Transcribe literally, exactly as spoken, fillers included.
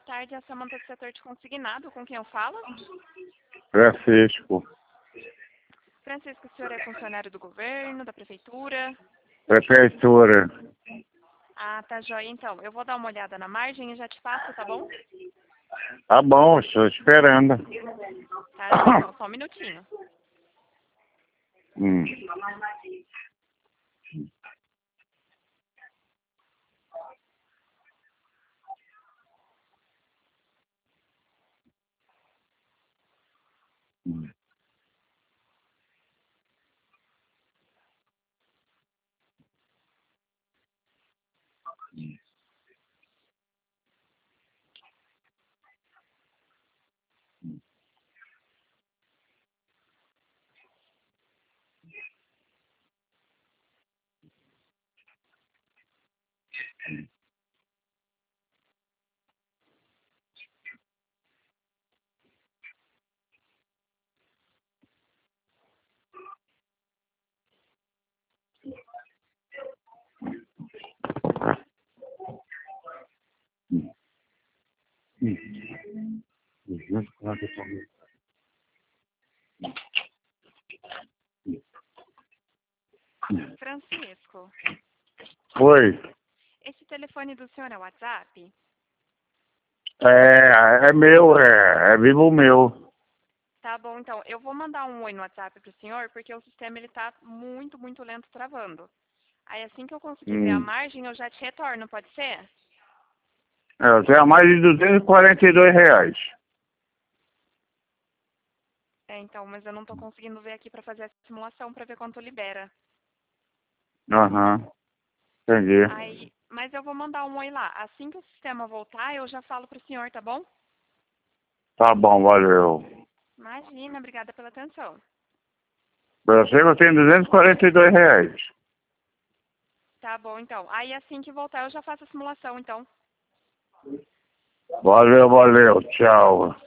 tarde, é a Samanta do setor de consignado. Com quem eu falo? Francisco. Francisco, o senhor é funcionário do governo, da prefeitura? Prefeitura. Ah, tá joia. Então, eu vou dar uma olhada na margem e já te passo, tá bom? Tá bom, estou esperando. Tá, joia. Então, só um minutinho. Hum. Hum. Francisco, Oi. esse telefone do senhor é o WhatsApp? É, é meu, é, é vivo meu. Tá bom, então, eu vou mandar um oi no WhatsApp pro senhor, porque o sistema ele tá muito, muito lento travando. Aí assim que eu conseguir ver a Hum. margem, eu já te retorno, pode ser? É, eu tenho mais de duzentos e quarenta e dois reais. É, então, mas eu não tô conseguindo ver aqui pra fazer essa simulação pra ver quanto libera. Aham. Entendi. Aí, mas eu vou mandar um oi lá. Assim que o sistema voltar, eu já falo pro senhor, tá bom? Tá bom, valeu. Imagina, obrigada pela atenção. Pra você eu tenho duzentos e quarenta e dois reais. Tá bom, então. Aí assim que voltar, eu já faço a simulação, então. Valeu, valeu. Tchau.